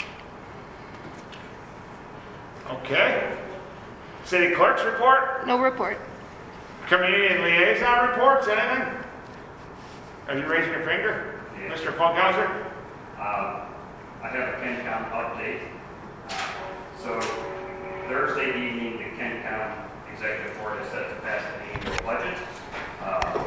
Okay. City Clerk's report? No report. Community and Liaison reports, anything? Are you raising your finger? Yeah. Mister Funkhauser? Um, I have a KenCom update. Uh, So Thursday evening, the KenCom Executive Board is set to pass the annual budget. Uh,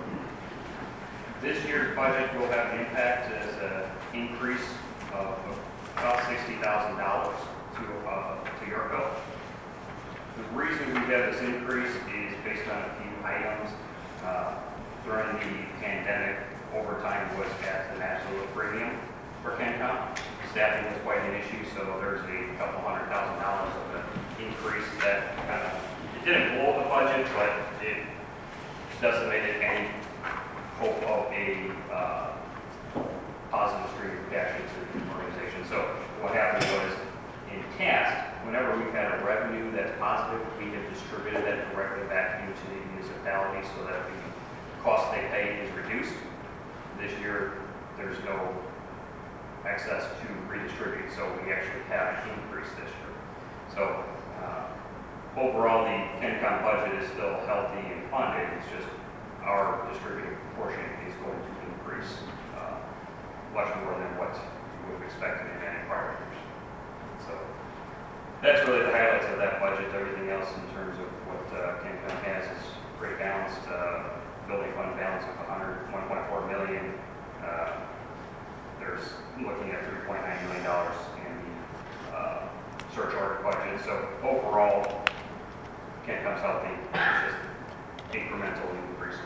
This year's budget will have an impact as an increase of about sixty thousand dollars to, uh, to Yorkville. The reason we have this increase is based on a few items. Uh, During the pandemic, overtime was at an absolute premium for KenCom. Staffing was quite an issue, so there's a couple hundred thousand dollars of an increase that kind of, it didn't blow the budget, but it decimated any hope of a uh, positive stream of cash into the organization. So what happened was, in past, whenever we've had a revenue that's positive, we have distributed that directly back into the municipality so that the cost they pay is reduced. This year, there's no excess to redistribute, so we actually have an increase this year. So uh, overall, the KenCom budget is still healthy and funded. It's just our distributed portion is going to increase uh, much more than what we would have expected in any prior years. So that's really the highlights of that budget. Everything else in terms of what uh, KenCom has is pretty balanced. Uh, building fund balance of one point four million dollars. Uh, there's looking at three point nine million dollars in the uh, surcharge budget. So overall, KenCom's healthy. It's just incremental increases.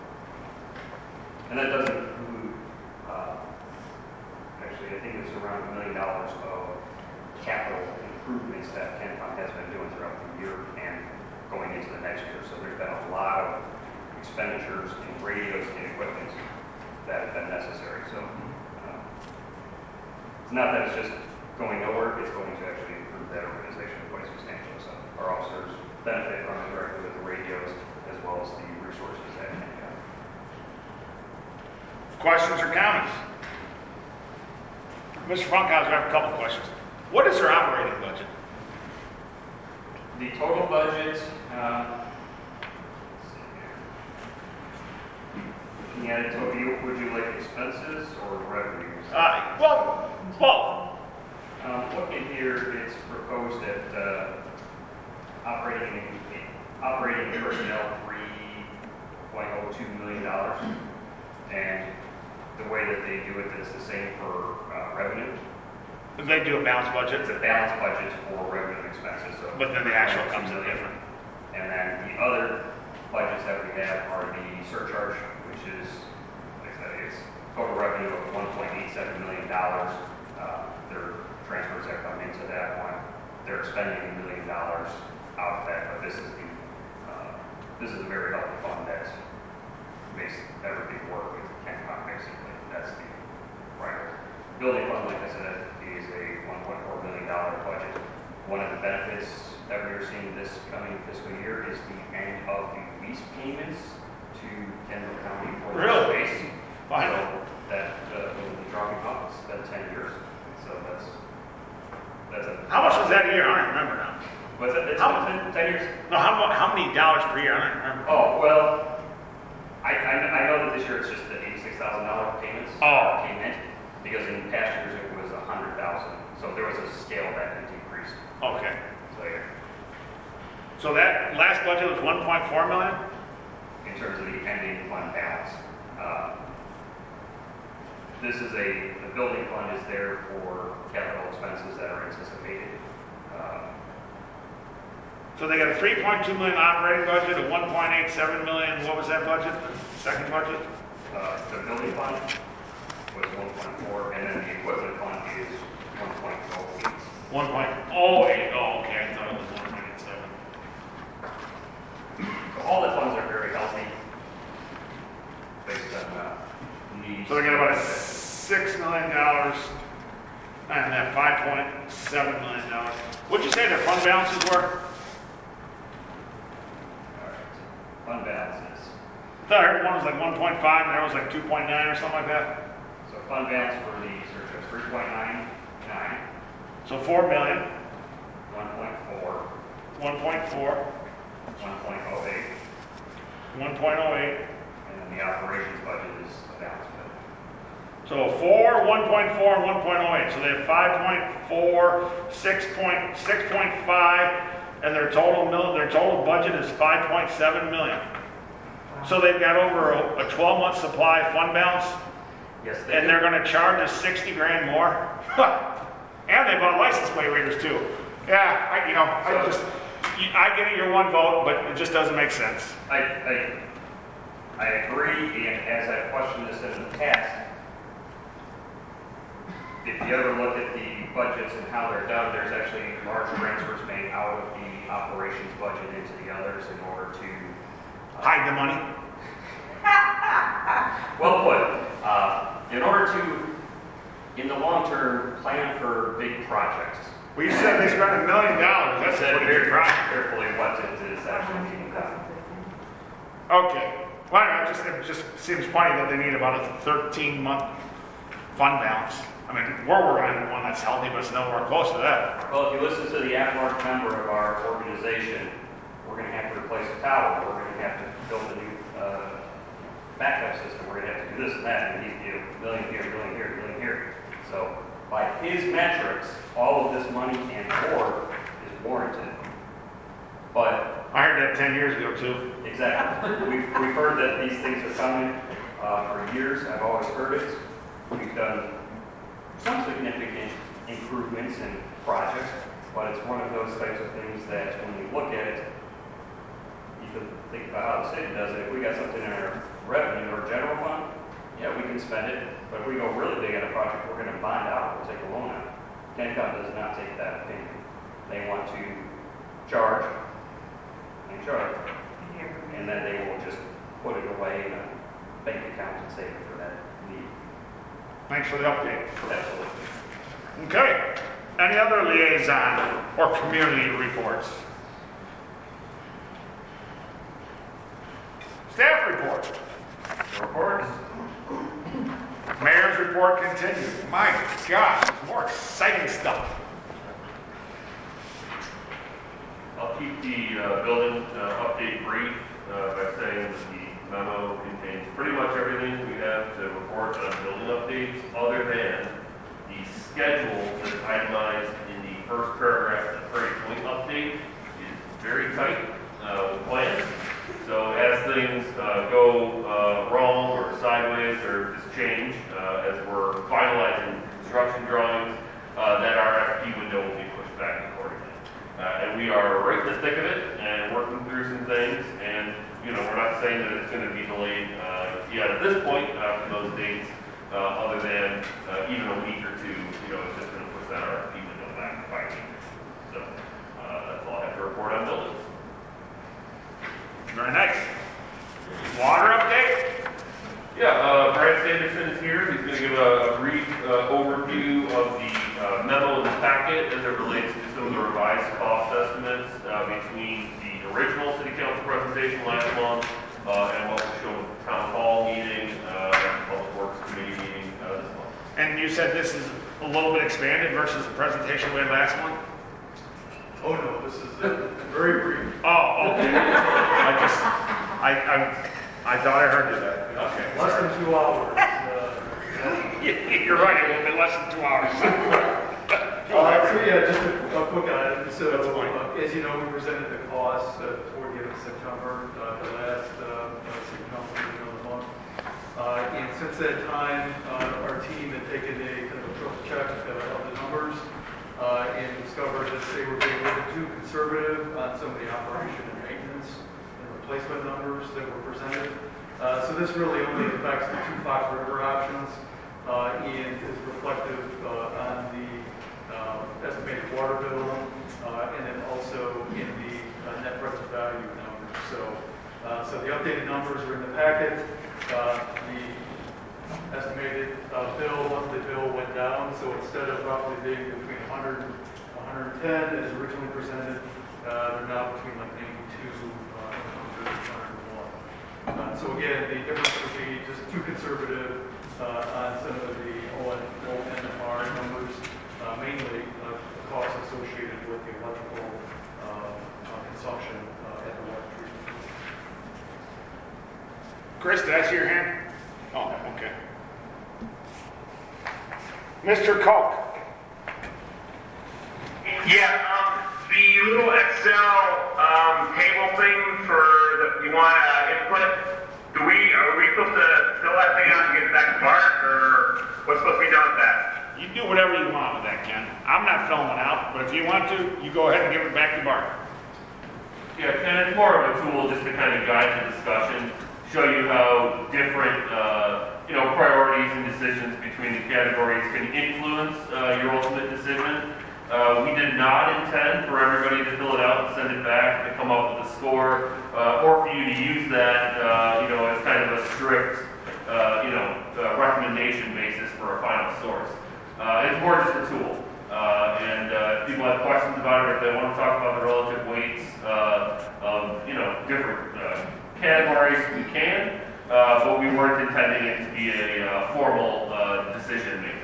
And that doesn't include, uh, actually, I think it's around a million dollars of capital improvements that KenCom has been doing throughout the year and going into the next year. So there's been a lot of expenditures in radios and equipment that have been necessary. So uh, it's not that it's just going nowhere, it's going to actually improve that organization quite substantially. So our officers benefit from it directly with the radios as well as the resources that they have. Questions or comments? Mister Funkhauser, I have a couple of questions. What is their operating budget? The total budget, uh, looking at it, Toby, would you like expenses or revenues? Uh, well, both. Um, looking here, it's proposed at uh, operating operating personnel three point oh two million dollars, and the way that they do it, it's the same for uh, revenue. They do a balanced budget, It's a balanced budget for revenue and expenses. So but then the actual comes in different. And then the other budgets that we have are the surcharge, which is, like I said, it's total revenue of one point eight seven million dollars. Uh, they're transfers that come into that one. They're spending a million dollars out of that, but this is the, uh, this is a very healthy fund that makes everything work with CANCOM, basically. That's the priority. Building fund, like I said, is a one point four million dollar budget. One of the benefits that we're seeing this coming fiscal year is the end of the lease payments to Kendall County for the Really? space. Fine. So that, uh, will be dropping off, it's been ten years, so that's, that's a. How much was that a year? I don't remember now. Was it, it's How- been ten, ten years? No, how, mu- how many dollars per year? I don't remember. Oh, well, I, I, I know that this year it's just the eighty-six thousand dollar payments. Oh. Payment, because in past years it was a hundred thousand, so there was a scale that had decreased, Okay. so yeah, So that last budget was one point four million? in terms of the ending fund balance. Uh, This is a, the building fund is there for capital expenses that are anticipated. Uh, So they got a three point two million operating budget, a one point eight seven million, what was that budget? The second budget? uh, The building fund was one point four, and then the equipment fund is one point oh eight. one point oh eight, oh, okay, I thought it was one point eight seven. So all the funds are very healthy based on uh, needs. So they got about a six million dollars and that five point seven million dollars. What'd you say their fund balances were? All right. Fund balances. I thought I heard one was like one point five and the other was like two point nine or something like that. So fund balance for the search is three point nine nine, So four million, one point four, one point four, one point oh eight, one point oh eight. and then the operations budget is a balance bill. So four, one point four, and one point oh eight. So they have five point four, six point, six point five, and their total mil, their total budget is five point seven million. So they've got over a, a twelve month supply of fund balance, Yes, they and do. they're gonna charge us sixty grand more. And they bought license plate readers too. Yeah, I, you know, I just, you- I get it, you're one vote, but it just doesn't make sense. I, I, I agree, and as I've questioned this in the past, if you ever look at the budgets and how they're done, there's actually large transfers made out of the operations budget into the others in order to. uh, Hide the money. Well put. Uh, in order to, in the long term, plan for big projects. Well, you said they spent a million dollars, that's a Said pretty very big project. carefully what it is actually being done. Okay, well, I don't know, it just, it just seems funny that they need about a thirteen month fund balance. I mean, we're working on one that's healthy, but it's nowhere close to that. Well, if you listen to the at-large member of our organization, we're gonna have to replace a tower, we're gonna have to build a new, uh, backup system, we're gonna have to do this and that, and he's, you know, million here, million here, million here. So, by his metrics, all of this money and more is warranted. But, I heard that ten years ago too. exactly, we've, we've heard that these things are coming, uh, for years, I've always heard it. We've done some significant improvements in projects, but it's one of those types of things that when you look at it, you can think about how the city does it. If we got something in our revenue or general fund, yeah, we can spend it, but if we go really big on a project, we're gonna bond out, we'll take a loan out. CANCOM does not take that opinion. They want to charge and charge, and then they will just put it away in a bank account and save it for that need. Thanks for the update. Absolutely. Okay, any other liaison or community reports? Staff report. Reports? Mayor's report continues. My gosh, there's more exciting stuff. I'll keep the uh, building uh, update brief uh, by saying that the memo contains pretty much everything we have to report on building updates, other than the schedule that's itemized in the first paragraph of the Prairie Point update is very tight uh, with plans. So as things uh, go uh, wrong or sideways or just change, uh, as we're finalizing construction drawings, uh, that R F P window will be pushed back accordingly. Uh, and we are right in the thick of it and working through some things. And, you know, we're not saying that it's going to be delayed uh, yet at this point uh, from those dates, uh, other than uh, even a week or two, you know, it's just going to push that R F P it relates to some of the revised cost estimates uh, between the original city council presentation last month uh, and what was shown at the town hall meeting, uh, and public works committee meeting uh, this month. And you said this is a little bit expanded versus the presentation we had last month? Oh, no, this is uh, very brief. Oh, okay. I just, I, I, I thought I heard you that. Okay. Less than two hours. Uh, You're right, a little bit less than two hours. Uh, so yeah, just a, a quick item. So, That's fine. uh, as you know, we presented the costs uh, toward the end of September, uh, the last uh, uh, city council meeting of the month. Uh, and since that time, uh, our team had taken a kind of a triple check uh, of the numbers uh, and discovered that they were being a little too conservative on some of the operation and maintenance and replacement numbers that were presented. Uh, so this really only affects the two Fox River options uh, and is reflective uh, on the uh, estimated water bill uh, and then also in the uh, net present value numbers. So, uh, so the updated numbers are in the packet. Uh, the estimated uh, bill, monthly bill went down. So instead of roughly being between one hundred and one hundred ten as originally presented, uh, they're now between like ninety-two uh, and one hundred and one hundred one. Uh, so again, the difference would be just too conservative uh, on some of the O N M R numbers, uh, mainly uh, the costs associated with the electrical uh, uh, consumption uh, at the water treatment. Chris, did I see your hand? Oh, okay. Mister Koch. Yeah, um, the little Excel um, table thing for the, you want uh, input, do we, are we supposed to fill that thing out and get it back to Bart, or what's supposed to be done with that? You do whatever you want with that, Ken. I'm not filling it out, but if you want to, you go ahead and give it back to Bart. Yeah, and it's more of a tool just to kind of guide the discussion, show you how different, uh, you know, priorities and decisions between the categories can influence uh, your ultimate decision. Uh, we did not intend for everybody to fill it out and send it back to come up with a score, uh, or for you to use that, uh, you know, as kind of a strict, uh, you know, uh, recommendation basis for a final source. Uh, it's more just a tool. Uh, and uh, if people have questions about it, or if they want to talk about the relative weights uh, of, you know, different uh, categories, we can, uh, but we weren't intending it to be a uh, formal uh, decision matrix.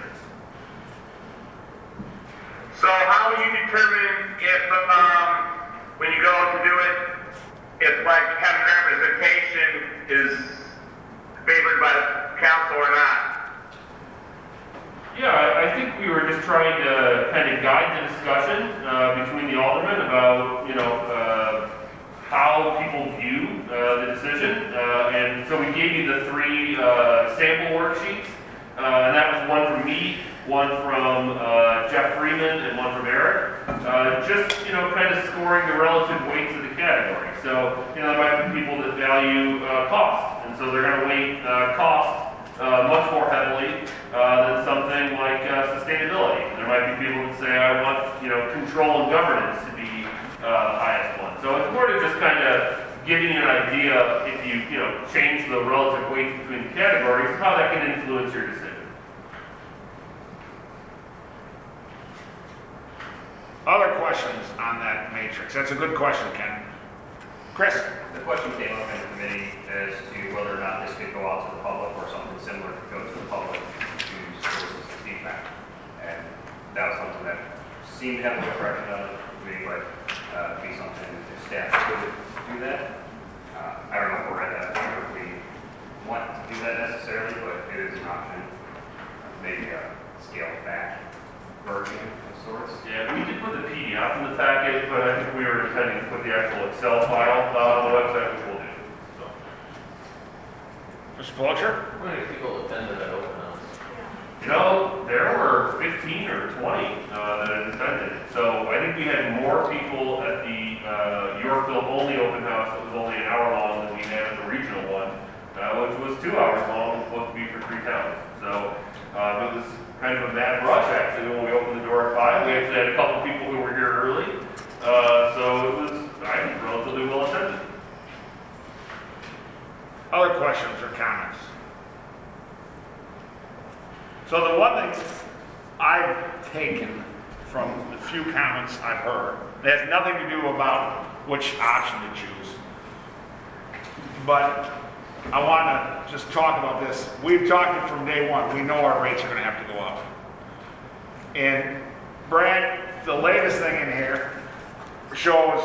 So how do you determine if, um, when you go to do it, if like having representation is favored by the council or not? Yeah, I, I think we were just trying to kind of guide the discussion uh, between the aldermen about, you know, uh, how people view uh, the decision. Uh, and so we gave you the three uh, sample worksheets, uh, and that was one from me, one from uh, Jeff Freeman, and one from Eric. Uh, just, you know, kind of scoring the relative weights of the category. So, you know, there might be people that value uh, cost, and so they're going to weight uh, cost Uh, much more heavily uh, than something like uh, sustainability. There might be people that say, I want, you know, control and governance to be uh, the highest one. So it's more to just kind of giving you an idea, if you, you know, change the relative weight between the categories, how that can influence your decision. Other questions on that matrix? That's a good question, Ken. Chris? The question came up in the committee as to whether or not this could go out to the public or something similar could go to the public to solicit some feedback. And that was something that seemed to have no direction on it, maybe like uh, be something if staff could do that. Uh, I don't know if we're at that point or if we want to do that necessarily, but it is an option. Maybe a scaled back version of sorts. Yeah, we did put the P D F in the packet, but I think we were intending to put the actual Excel file uh, on the website, which we'll do. So. Mister Plocher? How many people attended that open house? You know, there were fifteen or twenty uh, that had attended. So I think we had more people at the uh, Yorkville only open house that was only an hour long than we had at the regional one, uh, which was two hours long and supposed to be for three towns. So uh, it was kind of a mad rush actually when we opened the door at five. We actually had a couple people who were here early. Uh, so it was, I think, relatively well attended. Other questions or comments? So the one thing I've taken from the few comments I've heard. It has nothing to do about which option to choose. But I want to just talk about this. We've talked it from day one. We know our rates are going to have to go up. And Brad, the latest thing in here shows,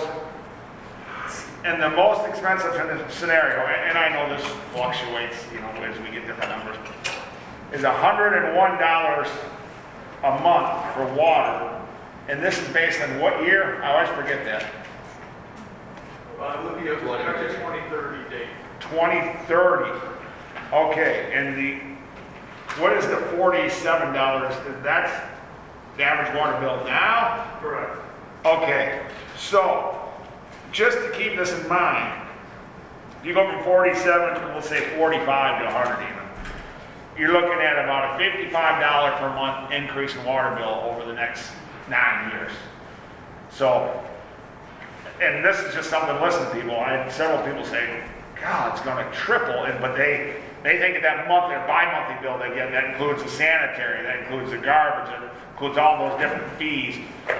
and the most expensive in the scenario, and I know this fluctuates, you know, as we get different numbers, is one hundred one dollars a month for water. And this is based on what year? I always forget that. I'm looking at the twenty thirty date. twenty thirty. Okay, and the, what is the forty-seven dollars? That's the average water bill now? Correct. Okay, so just to keep this in mind, if you go from forty-seven, we'll say forty-five to one hundred even, you're looking at about a fifty-five dollars per month increase in water bill over the next nine years. So, and this is just something, listen to people, I had several people say, God, it's going to triple, and but they they think of that monthly or bi-monthly bill they get, that includes the sanitary, that includes the garbage, that includes all those different fees.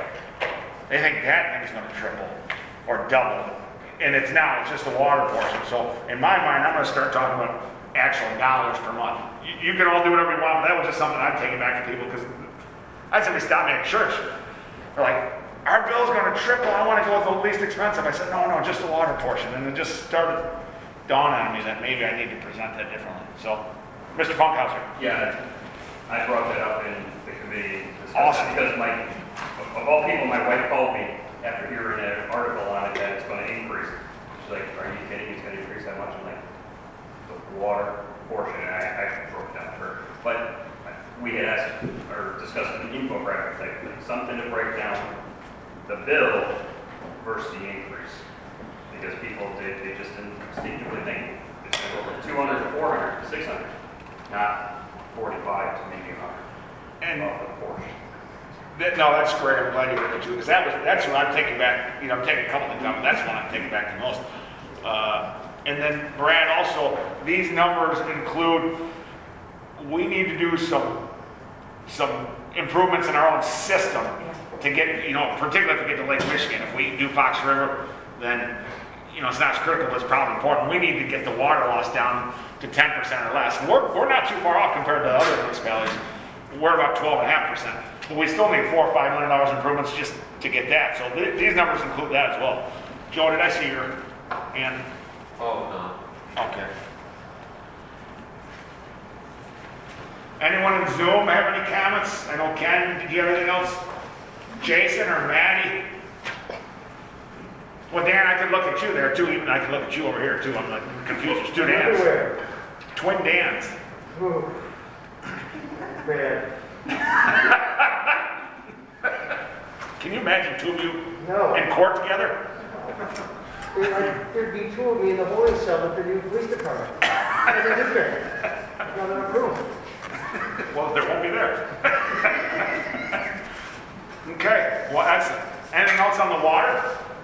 They think that thing's going to triple or double, and it's not, it's just the water portion. So in my mind, I'm going to start talking about actual dollars per month. You, you can all do whatever you want, but that was just something I'd take it back to people, because I had somebody stop me at church. They're like, our bill's going to triple, I want to go with the least expensive. I said, no, no, just the water portion. And it just started dawning on me that maybe I need to present that differently. So, Mister Funkhauser. Yeah, I brought that up in the committee. Awesome. Because my, of all people, my wife called me after hearing an article on it that it's going to increase. She's like, are you kidding? It's going to increase that much? I'm like, the water portion, and I actually broke it down for her. But we had asked or discussed an infographic, like something to break down the bill versus the increase. Because people, they, they just instinctively think it's going to go from two hundred to four hundred to six hundred, not forty-five to maybe one hundred. And of the portion. That, no, that's great. I'm glad you went to, because that was that's what I'm taking back. You know, I'm taking a couple things out, but that's what I'm taking back the most. Uh, and then Brad, also these numbers include, we need to do some some improvements in our own system to get, you know, particularly if we get to Lake Michigan. If we do Fox River, then, you know, it's not as critical, it's probably important. We need to get the water loss down to ten percent or less. And we're, we're not too far off compared to other municipalities. We're about twelve point five percent. But we still need four or five million dollars improvements just to get that. So th- these numbers include that as well. Joe, did I see your hand? Oh, no. Okay. Anyone in Zoom have any comments? I know Ken, did you have anything else? Jason or Maddie? Well, Dan, I could look at you there too. Even I could look at you over here too. I'm like confused. There's two Dans. Everywhere. Twin Dans. Oh. Bad. Can you imagine two of you No. in court together? There- like, There'd be two of me in the holding cell at the new police department. And they're in there. Another room. Well, there won't be there. Okay, well, excellent. Anything else on the water?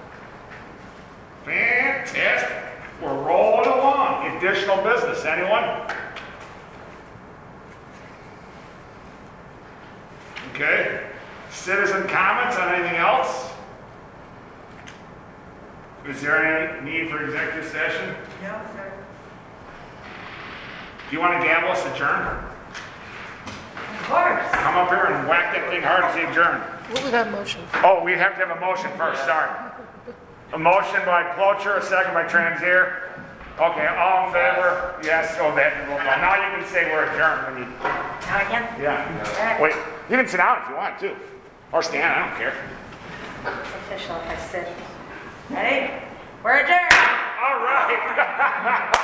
Fantastic. We're rolling along. Additional business, anyone? Okay. Citizen comments on anything else? Is there any need for executive session? No, sir. Do you want to gavel us adjourn? Of course. Come up here and whack that thing hard and say adjourn. What was that motion? Oh, we have to have a motion first, sorry. A motion by Plocher, a second by Transier. Okay, all in favor? Yes, oh, that, well, now you can say we're adjourned when you, Now I can? yeah. Wait, you can sit down if you want to. Or stand, I don't care. It's official if I sit. Ready? We're adjourned. All right.